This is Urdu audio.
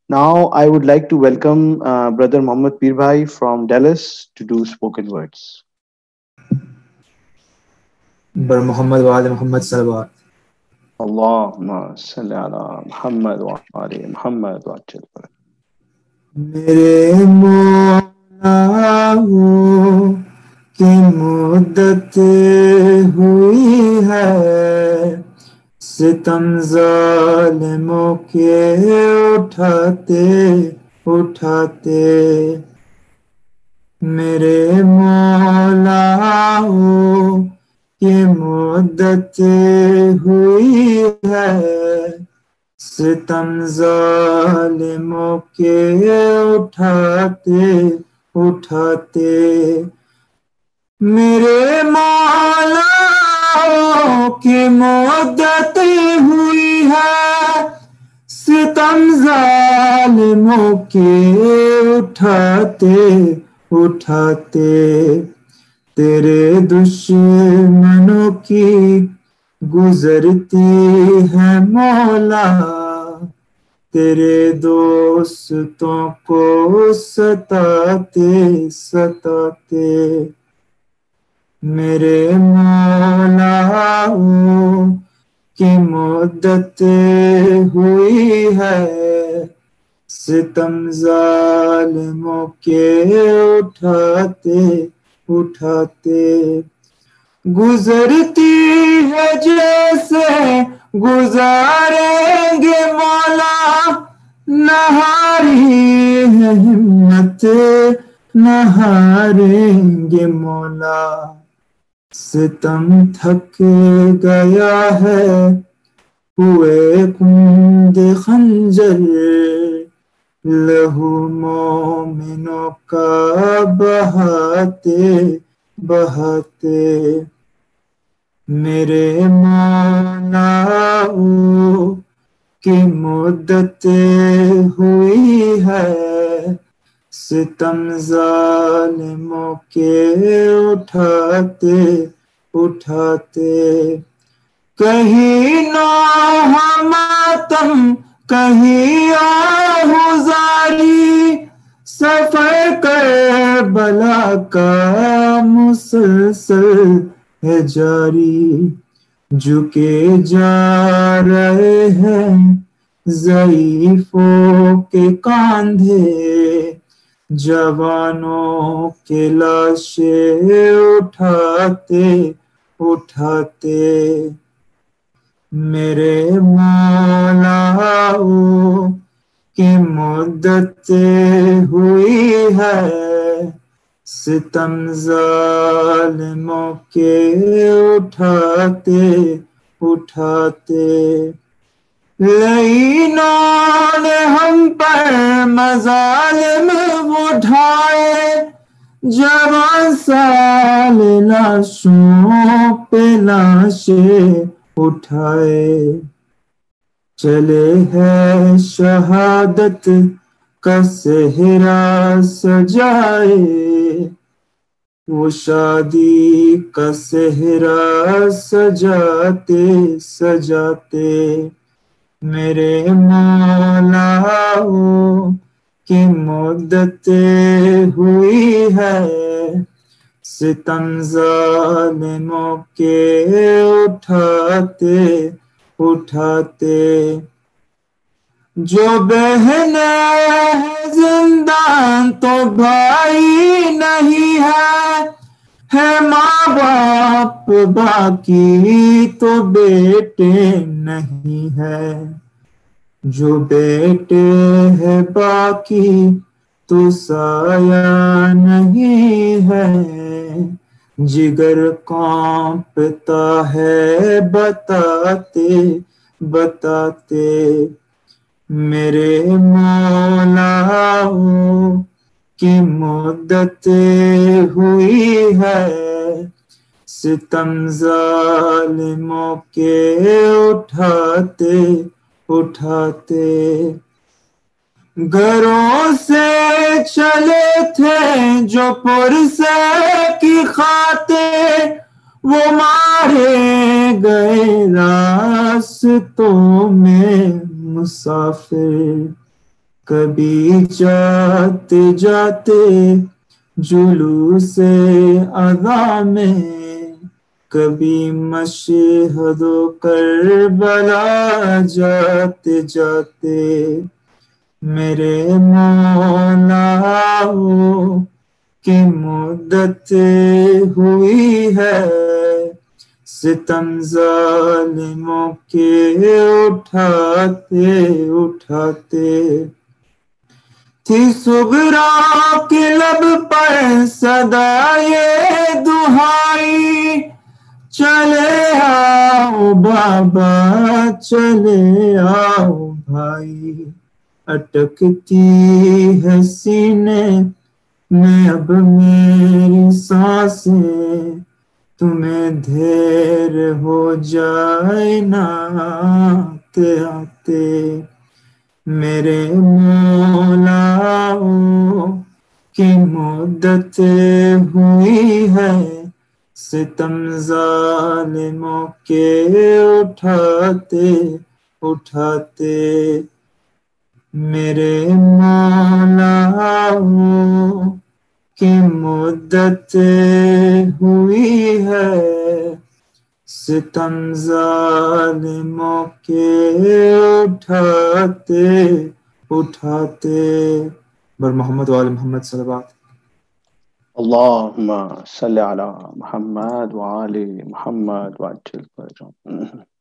Now, I would like to welcome Brother Mohammed Pir Bhai from Dallas to do spoken words. بر محمد وعد محمد صلوات. Allahumma salli ala Muhammad wa ali Muhammad wa ajal barak. میرے مولا ہو کہ مدت ہوئی ہے ستم ظالموں کے اٹھاتے اٹھاتے. میرے مولا ہو کہ مدت ہوئی ہے ستم ظالموں کے اٹھاتے اٹھاتے. میرے مولا کی مدت ہوئی ہے ستم ظالموں کے اٹھاتے اٹھاتے. تیرے دشمنوں کی گزرتی ہے مولا تیرے دوستوں کو ستاتے ستاتے. میرے مولا کی مدت ہوئی ہے ستم ظالموں کے اٹھاتے اٹھاتے. گزرتی ہے جیسے گزاریں گے مولا نہ ہاری ہے ہمت نہ ہاریں گے مولا. ستم تھک گیا ہے ہوئے کند خنجر لہو مومنوں کا بہاتے بہاتے. میرے مولا کی مدت ہوئی ہے ستم ظالموں کے اٹھاتے اٹھاتے. کہیں نوح ماتم کہیں آہوزاری سفر کربلا کا مسلسل ہے جاری. جھکے جا رہے ہیں ضعیفوں کے کاندھے جوانوں کے لاشیں اٹھاتے اٹھاتے. میرے مولا کی مدت ہوئی ہے ستم ظالموں کے اٹھاتے اٹھاتے. لعینوں نے ہم پر مظالم اٹھائے جوان سال لاشوں پہ لاشیں اٹھائے. چلے ہے شہادت کا صحرا سجائے وہ شادی کا صحرا سجاتے سجاتے. میرے مولا کی مدت ہوئی ہے ستم ظالموں کے اٹھاتے اٹھاتے. جو بہنیں ہیں زندان تو بھائی نہیں ہے ماں باپ باقی تو بیٹے نہیں ہے. جو بیٹے ہیں باقی تو سایہ نہیں ہے جگر کانپتا ہے بتاتے بتاتے. میرے مولا کی مدت ہوئی ہے ستم ظالموں کے اٹھاتے اٹھاتے. گھروں سے چلے تھے جو پرسے کی خاطر وہ مارے گئے راستوں میں مسافر. کبھی جاتے جاتے جلوس اذاں میں، کبھی مشہد و کربلا جاتے جاتے، میرے مولا ہو کہ مدت ہوئی ہے ستم ظالموں کے اٹھاتے اٹھاتے، تھی صغرا کے لب پر صدائے دہائی، چلے آؤ بابا چلے آؤ بھائی، اٹکتی ہے سینے میں اب میری سانسیں، تمہیں دھیر ہو جائے نا آتے آتے، میرے مولا ہو کہ مدت ہوئی ہے ستم ظالموں کے اٹھاتے اٹھاتے، میرے مولا ہو کہ مدت ہوئی ہے ستم ظالموں کے اٹھاتے اٹھاتے، بر محمد وآل محمد صلوات۔ اللهم صل على محمد وآل محمد وعجل فرجهم.